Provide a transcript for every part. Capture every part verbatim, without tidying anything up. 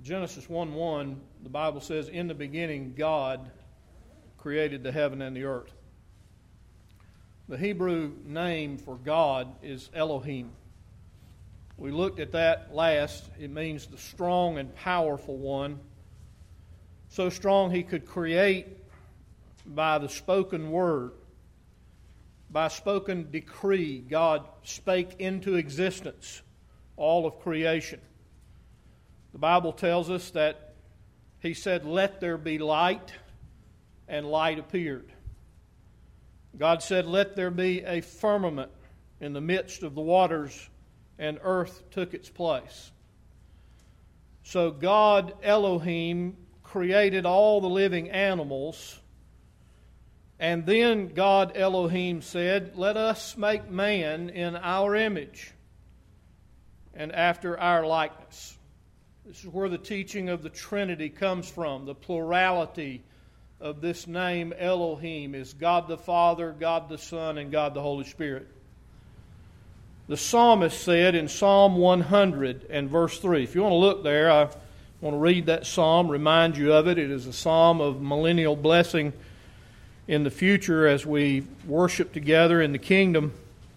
Genesis one one, the Bible says, "In the beginning God created the heaven and the earth." The Hebrew name for God is Elohim. We looked at that last. It means the strong and powerful one. So strong he could create by the spoken word. By spoken decree, God spake into existence all of creation. The Bible tells us that He said, "Let there be light," and light appeared. God said, "Let there be a firmament in the midst of the waters," and earth took its place. So God, Elohim, created all the living animals, and then God, Elohim, said, "Let us make man in our image and after our likeness." This is where the teaching of the Trinity comes from. The plurality of this name, Elohim, is God the Father, God the Son, and God the Holy Spirit. The psalmist said in Psalm one hundred and verse three, if you want to look there, I want to read that psalm, remind you of it. It is a psalm of millennial blessing in the future as we worship together in the kingdom.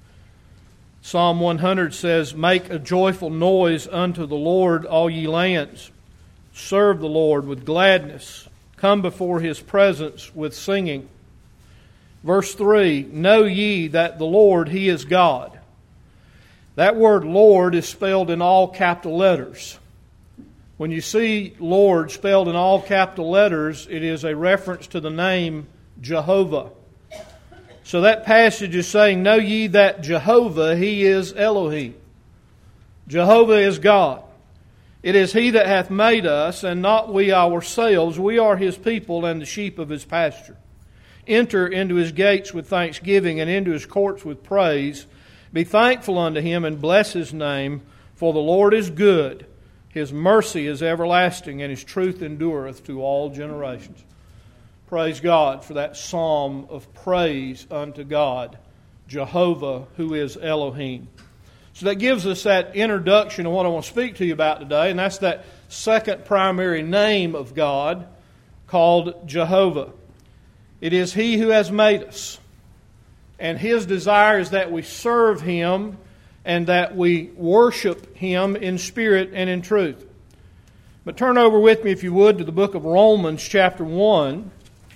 Psalm one hundred says, "Make a joyful noise unto the Lord, all ye lands. Serve the Lord with gladness. Come before His presence with singing." Verse three, "Know ye that the Lord, He is God." That word Lord is spelled in all capital letters. When you see Lord spelled in all capital letters, it is a reference to the name Jehovah. So that passage is saying, "Know ye that Jehovah, He is Elohim." Jehovah is God. It is He that hath made us, and not we ourselves. We are His people and the sheep of His pasture. Enter into His gates with thanksgiving, and into His courts with praise. Be thankful unto Him, and bless His name. For the Lord is good. His mercy is everlasting, and His truth endureth to all generations. Praise God for that psalm of praise unto God, Jehovah, who is Elohim. So that gives us that introduction of what I want to speak to you about today, and that's that second primary name of God called Jehovah. It is He who has made us, and His desire is that we serve Him and that we worship Him in spirit and in truth. But turn over with me, if you would, to the book of Romans chapter one.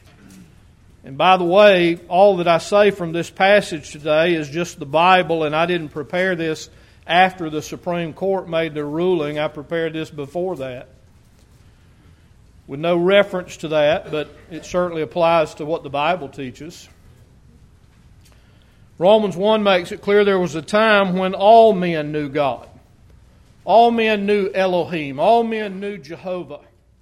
And by the way, all that I say from this passage today is just the Bible, and I didn't prepare this after the Supreme Court made their ruling. I prepared this before that, with no reference to that, but it certainly applies to what the Bible teaches. Romans one makes it clear there was a time when all men knew God. All men knew Elohim. All men knew Jehovah.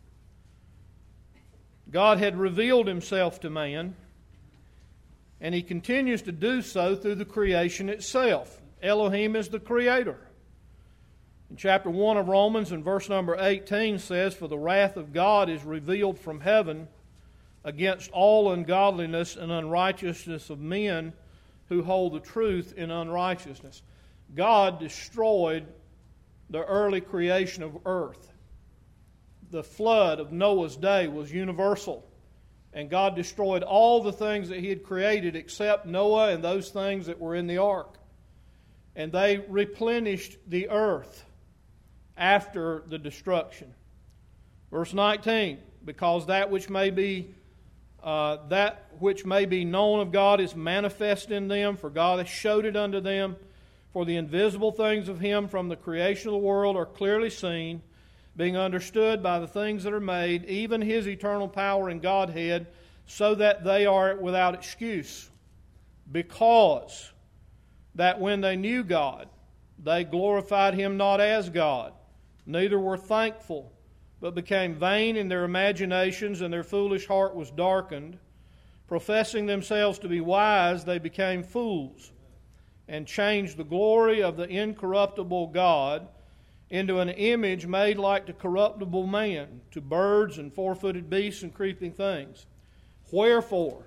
God had revealed Himself to man, and He continues to do so through the creation itself. Elohim is the Creator. In chapter one of Romans, and verse number eighteen says, "For the wrath of God is revealed from heaven against all ungodliness and unrighteousness of men who hold the truth in unrighteousness." God destroyed the early creation of earth. The flood of Noah's day was universal, and God destroyed all the things that He had created except Noah and those things that were in the ark. And they replenished the earth after the destruction. Verse nineteen, "Because that which may be uh, that which may be known of God is manifest in them, for God hath showed it unto them. For the invisible things of Him from the creation of the world are clearly seen, being understood by the things that are made, even His eternal power and Godhead, so that they are without excuse. Because that when they knew God, they glorified Him not as God, neither were thankful, but became vain in their imaginations, and their foolish heart was darkened. Professing themselves to be wise, they became fools, and changed the glory of the incorruptible God into an image made like to corruptible man, to birds and four-footed beasts and creeping things. Wherefore,"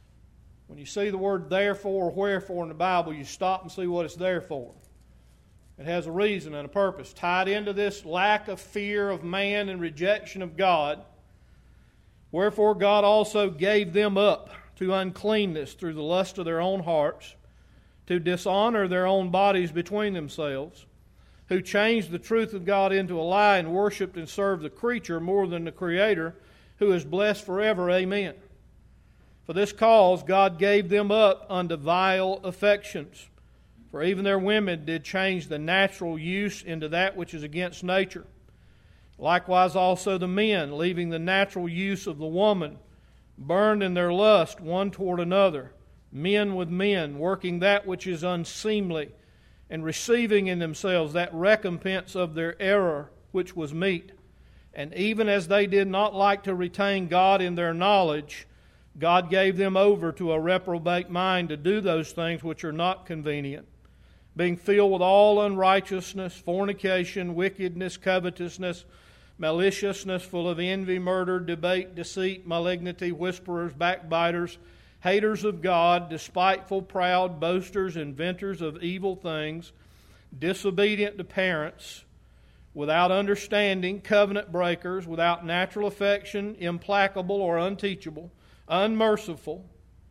when you see the word therefore or wherefore in the Bible, you stop and see what it's there for. It has a reason and a purpose. Tied into this lack of fear of man and rejection of God, wherefore God also gave them up to uncleanness through the lust of their own hearts, to dishonor their own bodies between themselves, who changed the truth of God into a lie and worshipped and served the creature more than the Creator, who is blessed forever. Amen. For this cause God gave them up unto vile affections. For even their women did change the natural use into that which is against nature. Likewise also the men, leaving the natural use of the woman, burned in their lust one toward another, men with men, working that which is unseemly, and receiving in themselves that recompense of their error which was meet. And even as they did not like to retain God in their knowledge, God gave them over to a reprobate mind to do those things which are not convenient, being filled with all unrighteousness, fornication, wickedness, covetousness, maliciousness, full of envy, murder, debate, deceit, malignity, whisperers, backbiters, haters of God, despiteful, proud, boasters, inventors of evil things, disobedient to parents, without understanding, covenant breakers, without natural affection, implacable or unteachable, unmerciful,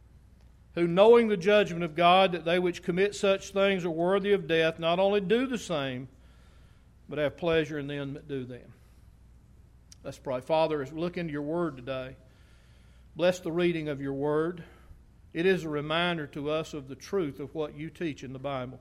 who knowing the judgment of God, that they which commit such things are worthy of death, not only do the same, but have pleasure in them that do them. Let's pray. Father, as we look into your word today, bless the reading of your word. It is a reminder to us of the truth of what you teach in the Bible.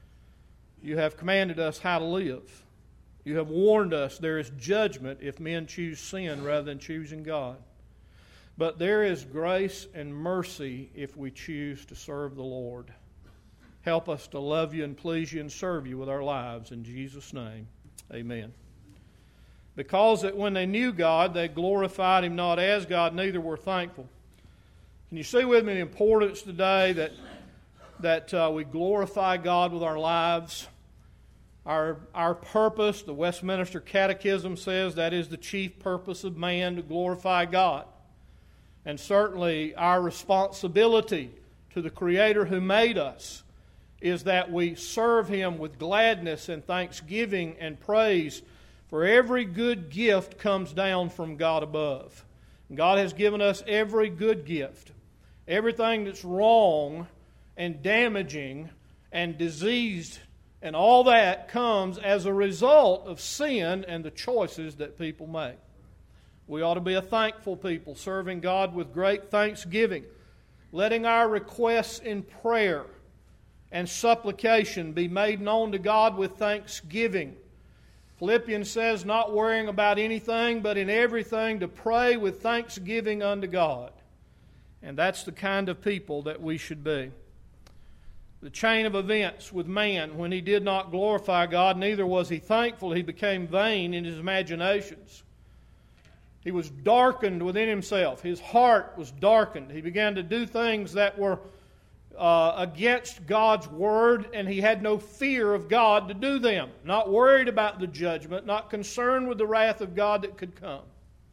You have commanded us how to live. You have warned us there is judgment if men choose sin rather than choosing God. But there is grace and mercy if we choose to serve the Lord. Help us to love you and please you and serve you with our lives. In Jesus' name, amen. Because that when they knew God, they glorified Him not as God, neither were thankful. Can you see with me the importance today that, that uh, we glorify God with our lives? Our, our purpose, the Westminster Catechism says that is the chief purpose of man, to glorify God. And certainly our responsibility to the Creator who made us is that we serve Him with gladness and thanksgiving and praise, for every good gift comes down from God above. God has given us every good gift. Everything that's wrong and damaging and diseased and all that comes as a result of sin and the choices that people make. We ought to be a thankful people, serving God with great thanksgiving, letting our requests in prayer and supplication be made known to God with thanksgiving. Philippians says, not worrying about anything, but in everything to pray with thanksgiving unto God. And that's the kind of people that we should be. The chain of events with man, when he did not glorify God, neither was he thankful, he became vain in his imaginations. He was darkened within himself. His heart was darkened. He began to do things that were uh, against God's word, and he had no fear of God to do them. Not worried about the judgment, not concerned with the wrath of God that could come.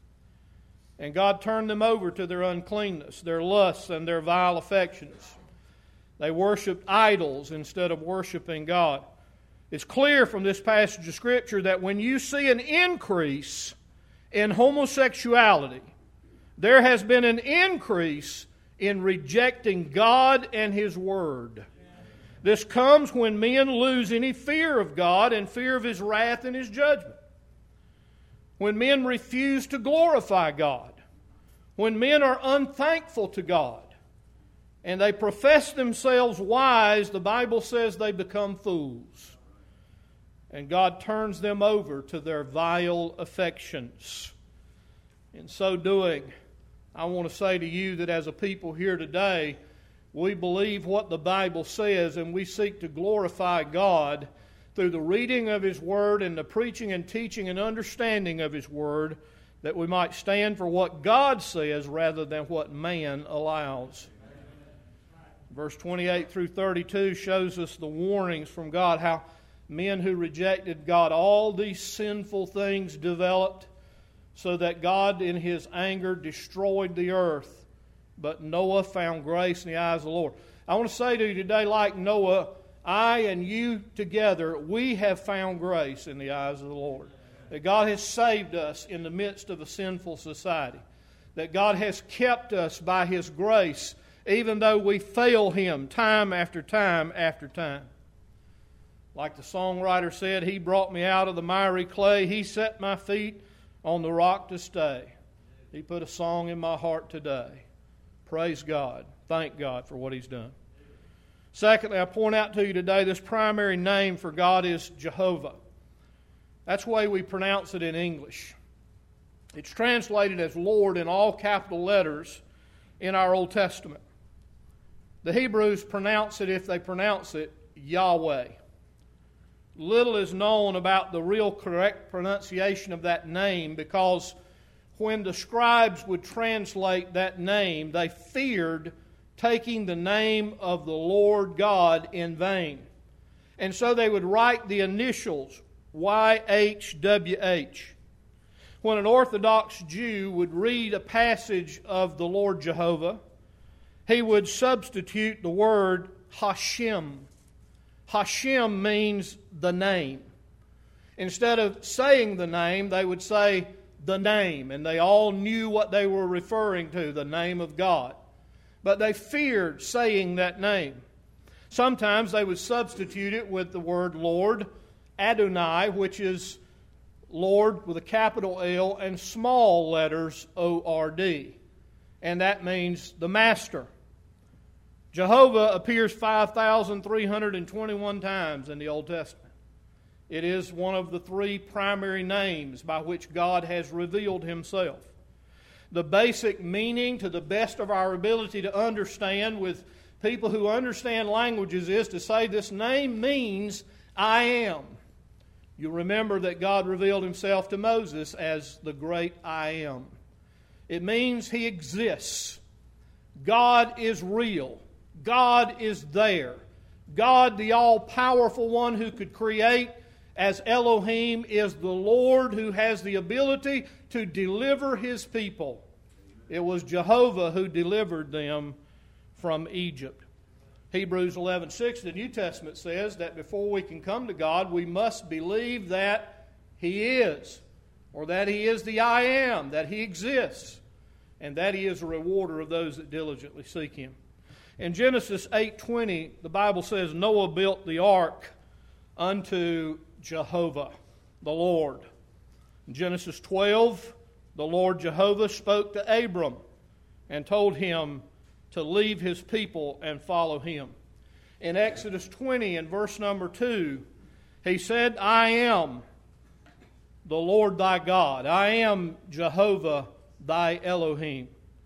And God turned them over to their uncleanness, their lusts, and their vile affections. They worshiped idols instead of worshiping God. It's clear from this passage of Scripture that when you see an increase in homosexuality, there has been an increase in rejecting God and His Word. This comes when men lose any fear of God and fear of His wrath and His judgment. When men refuse to glorify God. When men are unthankful to God. And they profess themselves wise, the Bible says they become fools. And God turns them over to their vile affections. In so doing, I want to say to you that as a people here today, we believe what the Bible says and we seek to glorify God through the reading of His Word and the preaching and teaching and understanding of His Word, that we might stand for what God says rather than what man allows. Verse twenty-eight through thirty-two shows us the warnings from God, how men who rejected God, all these sinful things developed so that God in His anger destroyed the earth. But Noah found grace in the eyes of the Lord. I want to say to you today, like Noah, I and you together, we have found grace in the eyes of the Lord. That God has saved us in the midst of a sinful society. That God has kept us by His grace, even though we fail Him time after time after time. Like the songwriter said, He brought me out of the miry clay. He set my feet on the rock to stay. He put a song in my heart today. Praise God. Thank God for what He's done. Secondly, I point out to you today, this primary name for God is Jehovah. That's the way we pronounce it in English. It's translated as Lord in all capital letters in our Old Testament. The Hebrews pronounce it, if they pronounce it, Yahweh. Little is known about the real correct pronunciation of that name, because when the scribes would translate that name, they feared taking the name of the Lord God in vain. And so they would write the initials Y H W H. When an Orthodox Jew would read a passage of the Lord Jehovah, he would substitute the word Hashem. Hashem means the name. Instead of saying the name, they would say the name, and they all knew what they were referring to, the name of God. But they feared saying that name. Sometimes they would substitute it with the word Lord, Adonai, which is Lord with a capital L and small letters O R D. And that means the Master. Jehovah appears five thousand three hundred twenty-one times in the Old Testament. It is one of the three primary names by which God has revealed Himself. The basic meaning, to the best of our ability to understand with people who understand languages, is to say this name means I am. You remember that God revealed Himself to Moses as the great I am. It means He exists. God is real. God is there. God, the all-powerful one who could create as Elohim, is the Lord who has the ability to deliver His people. It was Jehovah who delivered them from Egypt. Hebrews eleven six, the New Testament says that before we can come to God, we must believe that He is, or that He is the I am, that He exists, and that He is a rewarder of those that diligently seek Him. In Genesis eight twenty, the Bible says Noah built the ark unto Jehovah, the Lord. In Genesis twelve, the Lord Jehovah spoke to Abram and told him to leave his people and follow Him. In Exodus twenty, in verse number two, He said, I am the Lord thy God. I am Jehovah thy Elohim.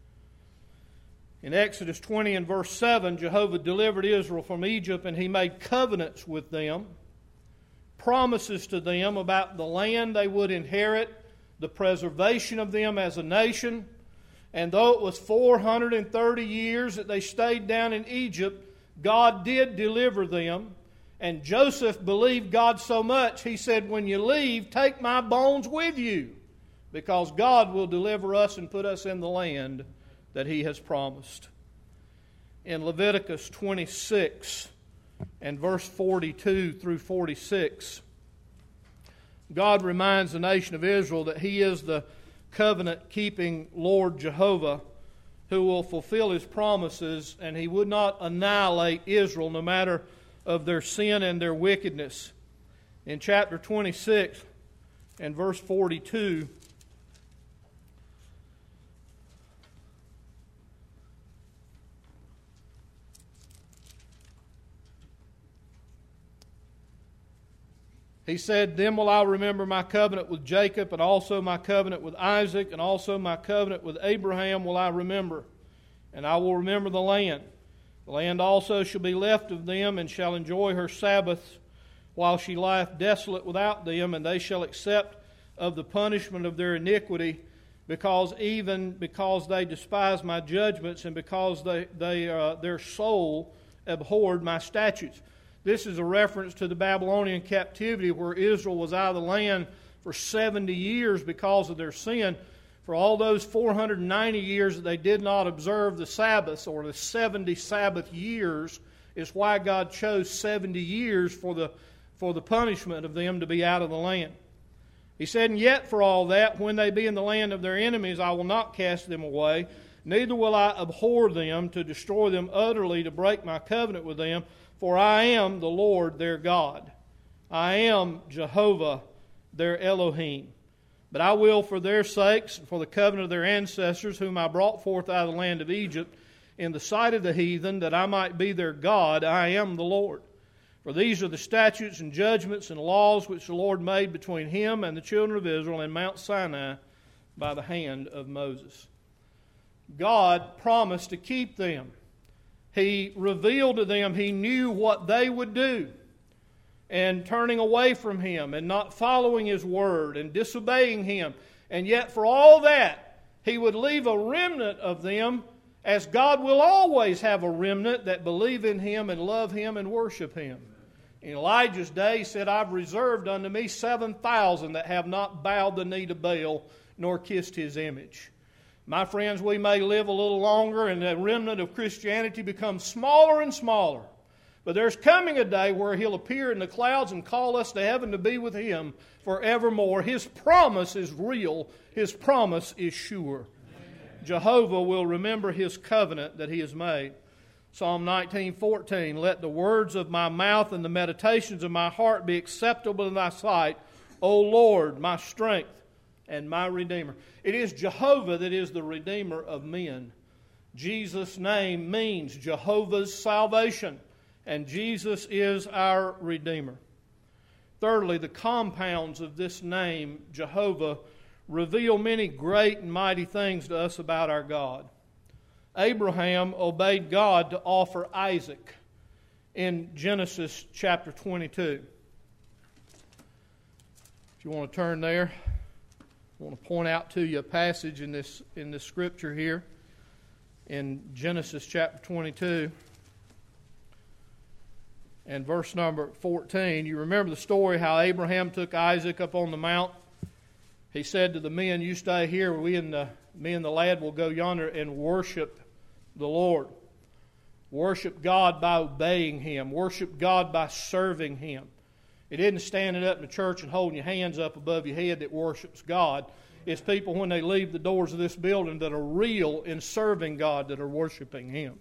In Exodus twenty and verse seven, Jehovah delivered Israel from Egypt, and He made covenants with them, promises to them about the land they would inherit, the preservation of them as a nation. And though it was four hundred thirty years that they stayed down in Egypt, God did deliver them. And Joseph believed God so much, he said, when you leave, take my bones with you, because God will deliver us and put us in the land that He has promised. In Leviticus twenty-six and verse forty-two through forty-six, God reminds the nation of Israel that He is the covenant-keeping Lord Jehovah who will fulfill His promises, and He would not annihilate Israel no matter of their sin and their wickedness. In chapter twenty-six and verse forty-two, He said, then will I remember my covenant with Jacob, and also my covenant with Isaac, and also my covenant with Abraham will I remember. And I will remember the land. The land also shall be left of them, and shall enjoy her Sabbaths, while she lieth desolate without them, and they shall accept of the punishment of their iniquity, because even because they despise my judgments, and because they, they uh, their soul abhorred my statutes. This is a reference to the Babylonian captivity, where Israel was out of the land for seventy years because of their sin. For all those four hundred ninety years that they did not observe the Sabbaths, or the seventy Sabbath years, It's why God chose seventy years for the, for the punishment of them to be out of the land. He said, and yet for all that, when they be in the land of their enemies, I will not cast them away, neither will I abhor them to destroy them utterly, to break my covenant with them, for I am the Lord their God. I am Jehovah their Elohim. But I will, for their sakes, for the covenant of their ancestors, whom I brought forth out of the land of Egypt, in the sight of the heathen, that I might be their God, I am the Lord. For these are the statutes and judgments and laws which the Lord made between him and the children of Israel in Mount Sinai by the hand of Moses. God promised to keep them. He revealed to them He knew what they would do. And turning away from Him and not following His word and disobeying Him. And yet for all that, He would leave a remnant of them, as God will always have a remnant that believe in Him and love Him and worship Him. In Elijah's day, He said, I've reserved unto me seven thousand that have not bowed the knee to Baal nor kissed his image. My friends, we may live a little longer and the remnant of Christianity becomes smaller and smaller. But there's coming a day where He'll appear in the clouds and call us to heaven to be with Him forevermore. His promise is real. His promise is sure. Amen. Jehovah will remember His covenant that He has made. Psalm nineteen fourteen, let the words of my mouth and the meditations of my heart be acceptable in Thy sight, O Lord, my strength and my Redeemer. It is Jehovah that is the Redeemer of men. Jesus' name means Jehovah's salvation. And Jesus is our Redeemer. Thirdly, the compounds of this name, Jehovah, reveal many great and mighty things to us about our God. Abraham obeyed God to offer Isaac in Genesis chapter twenty-two. If you want to turn there, I want to point out to you a passage in this, in this scripture here in Genesis chapter twenty-two. And verse number fourteen, you remember the story how Abraham took Isaac up on the mount. He said to the men, you stay here, we and the, me and the lad will go yonder and worship the Lord. Worship God by obeying Him. Worship God by serving Him. It isn't standing up in the church and holding your hands up above your head that worships God. It's people when they leave the doors of this building that are real in serving God that are worshiping Him.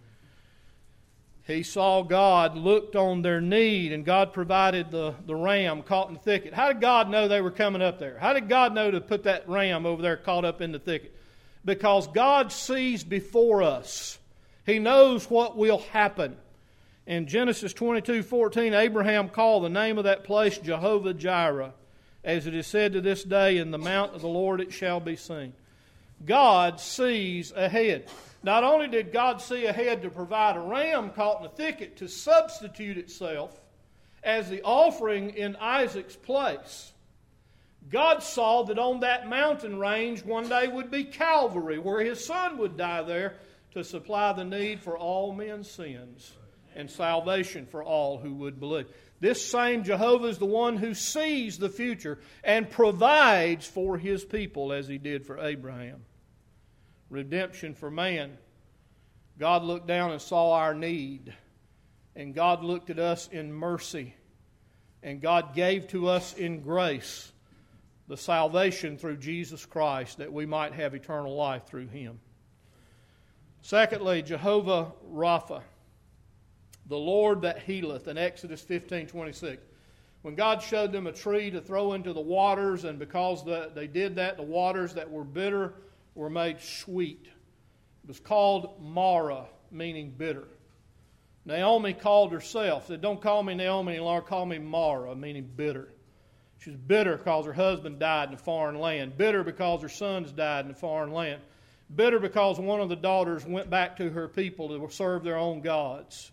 He saw God, looked on their need, and God provided the, the ram caught in the thicket. How did God know they were coming up there? How did God know to put that ram over there caught up in the thicket? Because God sees before us. He knows what will happen. In Genesis twenty-two fourteen, Abraham called the name of that place Jehovah Jireh. As it is said to this day, in the mount of the Lord it shall be seen. God sees ahead. Not only did God see ahead to provide a ram caught in the thicket to substitute itself as the offering in Isaac's place, God saw that on that mountain range one day would be Calvary, where His Son would die there to supply the need for all men's sins and salvation for all who would believe. This same Jehovah is the one who sees the future and provides for His people as He did for Abraham. Redemption for man. God looked down and saw our need. And God looked at us in mercy. And God gave to us in grace the salvation through Jesus Christ, that we might have eternal life through Him. Secondly, Jehovah Rapha, the Lord that healeth, in Exodus fifteen twenty-six. When God showed them a tree to throw into the waters, and because the, they did that, the waters that were bitter were made sweet. It was called Mara, meaning bitter. Naomi called herself, said, don't call me Naomi any longer, call me Mara, meaning bitter. She was bitter because her husband died in a foreign land. Bitter because her sons died in a foreign land. Bitter because one of the daughters went back to her people to serve their own gods.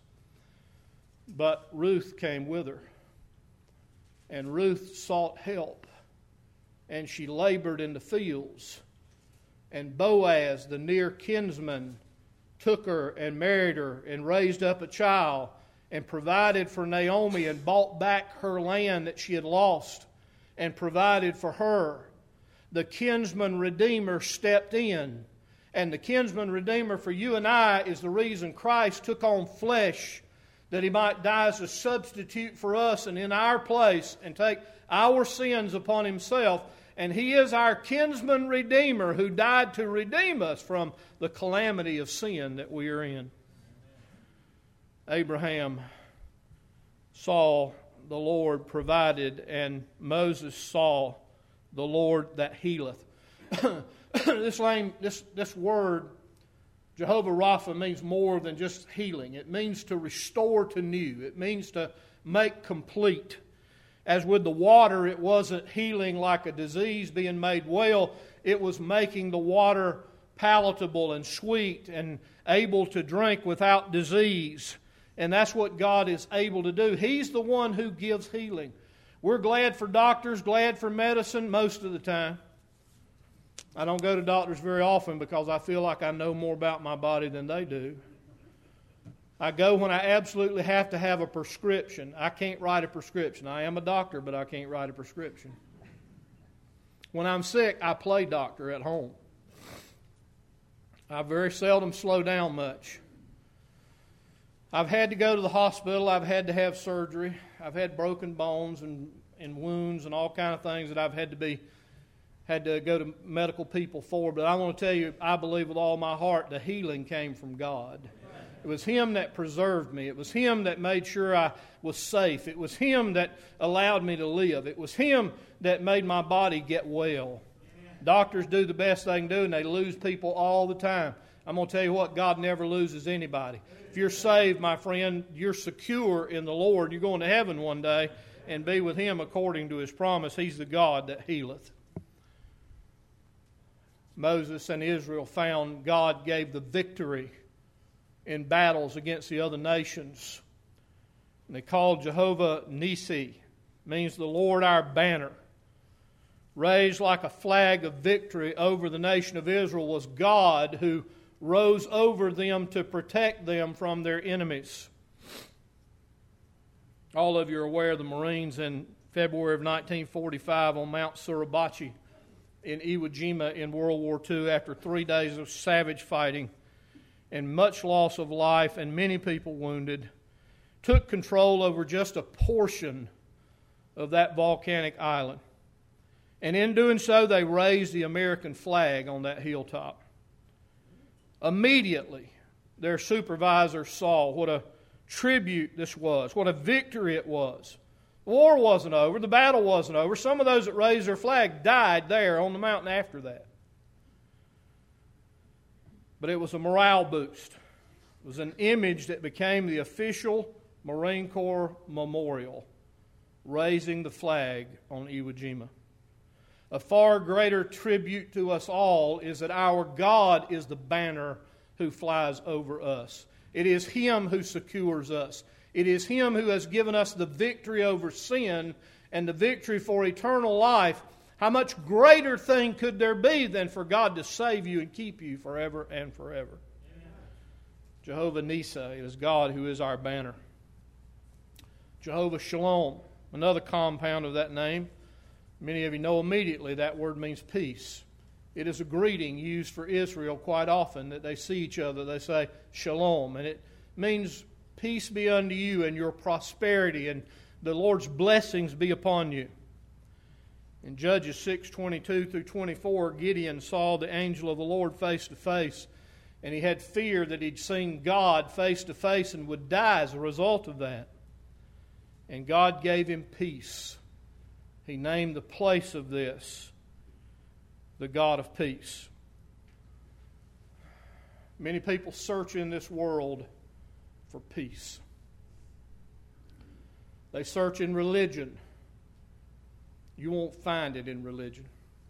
But Ruth came with her. And Ruth sought help. And she labored in the fields. And Boaz, the near kinsman, took her and married her and raised up a child and provided for Naomi and bought back her land that she had lost and provided for her. The kinsman redeemer stepped in. And the kinsman redeemer for you and I is the reason Christ took on flesh that He might die as a substitute for us and in our place and take our sins upon Himself. And He is our kinsman redeemer who died to redeem us from the calamity of sin that we are in. Abraham saw the Lord provided, and Moses saw the Lord that healeth. this, name, this, this word, Jehovah Rapha, means more than just healing. It means to restore to new. It means to make complete. As with the water, it wasn't healing like a disease being made well. It was making the water palatable and sweet and able to drink without disease. And that's what God is able to do. He's the one who gives healing. We're glad for doctors, glad for medicine most of the time. I don't go to doctors very often because I feel like I know more about my body than they do. I go when I absolutely have to have a prescription. I can't write a prescription. I am a doctor, but I can't write a prescription. When I'm sick, I play doctor at home. I very seldom slow down much. I've had to go to the hospital. I've had to have surgery. I've had broken bones and, and wounds and all kind of things that I've had to be had to go to medical people for. But I want to tell you, I believe with all my heart the healing came from God. It was Him that preserved me. It was Him that made sure I was safe. It was Him that allowed me to live. It was Him that made my body get well. Doctors do the best they can do, and they lose people all the time. I'm going to tell you what, God never loses anybody. If you're saved, my friend, you're secure in the Lord. You're going to heaven one day and be with Him according to His promise. He's the God that healeth. Moses and Israel found God gave the victory in battles against the other nations. And they called Jehovah Nisi, means the Lord our banner. Raised like a flag of victory over the nation of Israel was God who rose over them to protect them from their enemies. All of you are aware of the Marines in February of nineteen forty-five on Mount Suribachi in Iwo Jima in World War Two after three days of savage fighting and much loss of life and many people wounded, took control over just a portion of that volcanic island. And in doing so, they raised the American flag on that hilltop. Immediately, their supervisor saw what a tribute this was, what a victory it was. The war wasn't over. The battle wasn't over. Some of those that raised their flag died there on the mountain after that. But it was a morale boost. It was an image that became the official Marine Corps memorial, raising the flag on Iwo Jima. A far greater tribute to us all is that our God is the banner who flies over us. It is Him who secures us. It is Him who has given us the victory over sin and the victory for eternal life. How much greater thing could there be than for God to save you and keep you forever and forever? Amen. Jehovah Nisa is God who is our banner. Jehovah Shalom, another compound of that name. Many of you know immediately that word means peace. It is a greeting used for Israel quite often that they see each other. They say shalom, and it means peace be unto you and your prosperity and the Lord's blessings be upon you. In Judges six twenty-two through twenty-four, Gideon saw the angel of the Lord face to face, and he had fear that he'd seen God face to face and would die as a result of that. And God gave him peace. He named the place of this the God of peace. Many people search in this world for peace. They search in religion. You won't find it in religion.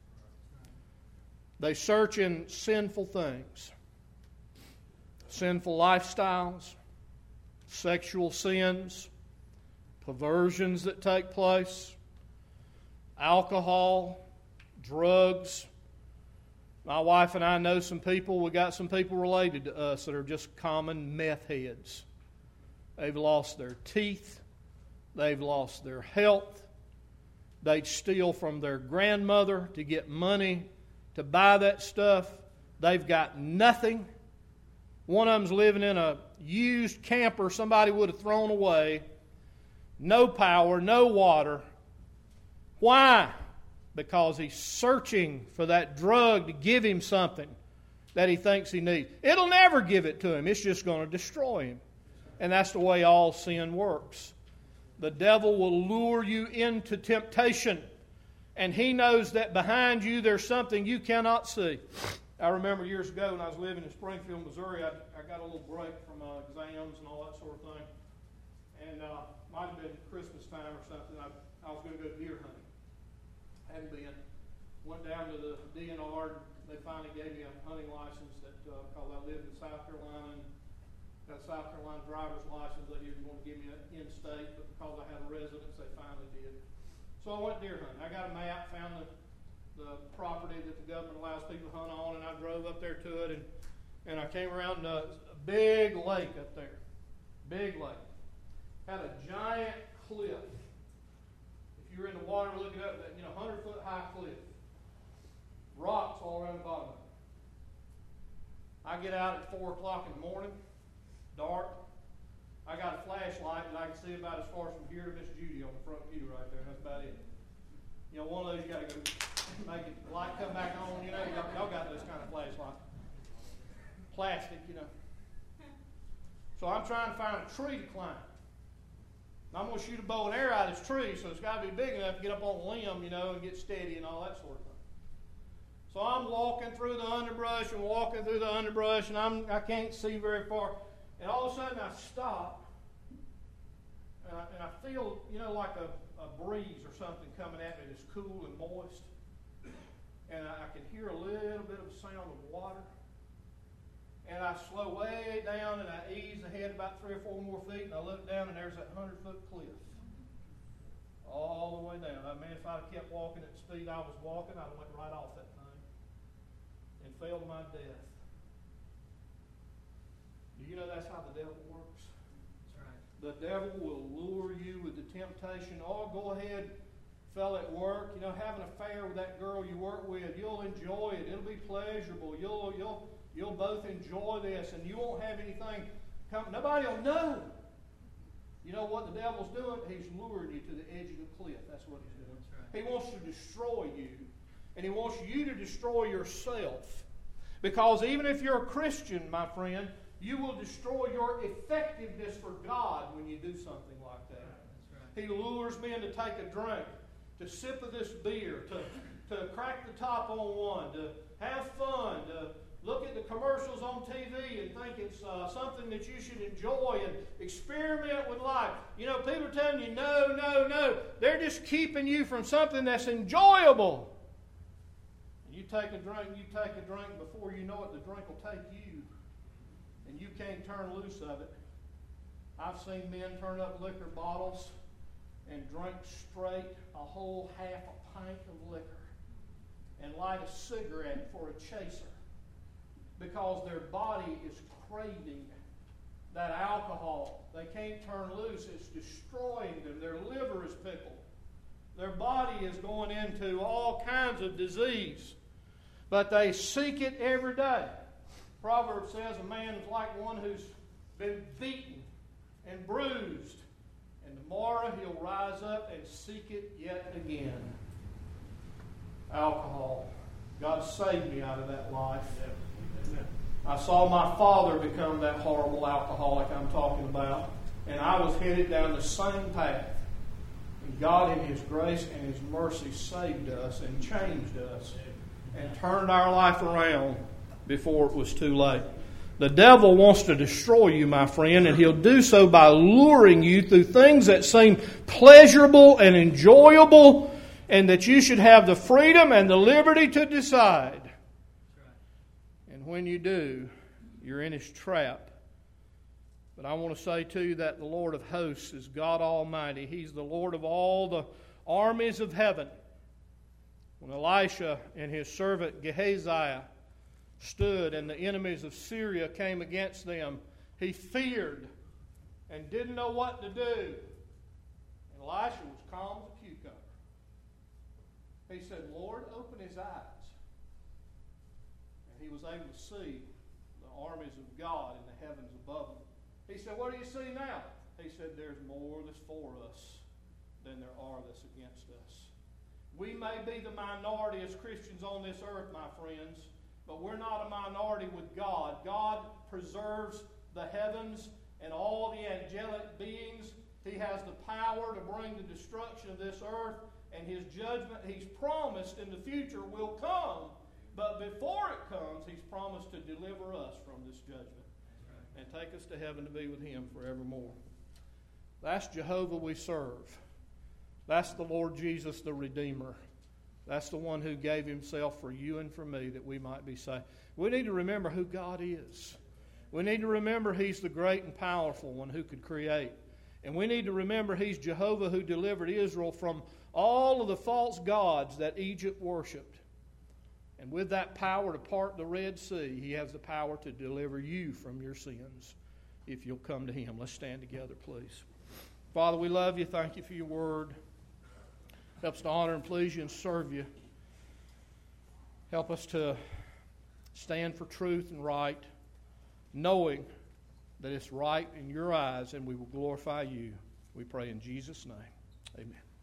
They search in sinful things, sinful lifestyles, sexual sins, perversions that take place, alcohol, drugs. My wife and I know some people, we got some people related to us that are just common meth heads. They've lost their teeth. They've lost their health. They'd steal from their grandmother to get money to buy that stuff. They've got nothing. One of them's living in a used camper somebody would have thrown away. No power, no water. Why? Because he's searching for that drug to give him something that he thinks he needs. It'll never give it to him. It's just going to destroy him. And that's the way all sin works. The devil will lure you into temptation. And he knows that behind you there's something you cannot see. I remember years ago when I was living in Springfield, Missouri, I, I got a little break from uh, exams and all that sort of thing. And uh, might have been Christmas time or something. I, I was going to go deer hunting. Hadn't been. Went down to the D N R. They finally gave me a hunting license that, uh, because I lived in South Carolina, and that South Carolina driver's license, they didn't want to give me an in-state, but because I had a residence, they finally did. So I went deer hunting. I got a map, found the, the property that the government allows people to hunt on, and I drove up there to it, and, and I came around a, a big lake up there. Big lake. Had a giant cliff. If you were in the water, look it up, you know, one hundred foot high cliff. Rocks all around the bottom of it. I get out at four o'clock in the morning, dark. I got a flashlight that I can see about as far from here to Miss Judy on the front pew right there. That's about it. You know, one of those you got to go make it, the light come back on. You know, y'all, y'all got those kind of flashlights. Plastic, you know. So I'm trying to find a tree to climb. I'm going to shoot a bow and arrow out of this tree, so it's got to be big enough to get up on the limb, you know, and get steady and all that sort of thing. So I'm walking through the underbrush and walking through the underbrush, and I'm, I can't see very far. And all of a sudden I stop, and I, and I feel, you know, like a, a breeze or something coming at me that's cool and moist. And I, I can hear a little bit of a sound of water. And I slow way down, and I ease ahead about three or four more feet, and I look down, and there's that hundred-foot cliff. All the way down. I mean, if I'd have kept walking at the speed I was walking, I'd have went right off that thing and fell to my death. Do you know that's how the devil works? That's right. The devil will lure you with the temptation. Oh, go ahead, fella at work, you know, have an affair with that girl you work with. You'll enjoy it. It'll be pleasurable. You'll, you'll, you'll both enjoy this, and you won't have anything come. Nobody will know. You know what the devil's doing? He's luring you to the edge of the cliff. That's what he's doing. That's right. He wants to destroy you, and he wants you to destroy yourself. Because even if you're a Christian, my friend, you will destroy your effectiveness for God when you do something like that. Right. He lures men to take a drink, to sip of this beer, to, to crack the top on one, to have fun, to look at the commercials on T V and think it's uh, something that you should enjoy and experiment with life. You know, people are telling you, no, no, no. They're just keeping you from something that's enjoyable. And you take a drink, you take a drink, before you know it, the drink will take you. And you can't turn loose of it. I've seen men turn up liquor bottles and drink straight a whole half a pint of liquor and light a cigarette for a chaser, because their body is craving that alcohol. They can't turn loose. It's destroying them. Their liver is pickled. Their body is going into all kinds of disease. But they seek it every day. Proverbs says a man is like one who's been beaten and bruised, and tomorrow he'll rise up and seek it yet again. Alcohol. God saved me out of that life. I saw my father become that horrible alcoholic I'm talking about, and I was headed down the same path. And God, in His grace and His mercy, saved us and changed us and turned our life around before it was too late. The devil wants to destroy you, my friend, and he'll do so by luring you through things that seem pleasurable and enjoyable, and that you should have the freedom and the liberty to decide. And when you do, you're in his trap. But I want to say to you that the Lord of hosts is God Almighty. He's the Lord of all the armies of heaven. When Elisha and his servant Gehazi stood and the enemies of Syria came against them, he feared and didn't know what to do. And Elisha was calm as a cucumber. He said, Lord, open his eyes. And he was able to see the armies of God in the heavens above him. He said, what do you see now? He said, there's more that's for us than there are that's against us. We may be the minority as Christians on this earth, my friends, but we're not a minority with God. God preserves the heavens and all the angelic beings. He has the power to bring the destruction of this earth, and His judgment He's promised in the future will come. But before it comes, He's promised to deliver us from this judgment and take us to heaven to be with Him forevermore. That's Jehovah we serve. That's the Lord Jesus, the Redeemer. That's the one who gave Himself for you and for me that we might be saved. We need to remember who God is. We need to remember He's the great and powerful one who could create. And we need to remember He's Jehovah who delivered Israel from all of the false gods that Egypt worshipped. And with that power to part the Red Sea, He has the power to deliver you from your sins if you'll come to Him. Let's stand together, please. Father, we love You. Thank You for Your word. Help us to honor and please You and serve You. Help us to stand for truth and right, knowing that it's right in Your eyes, and we will glorify You. We pray in Jesus' name. Amen.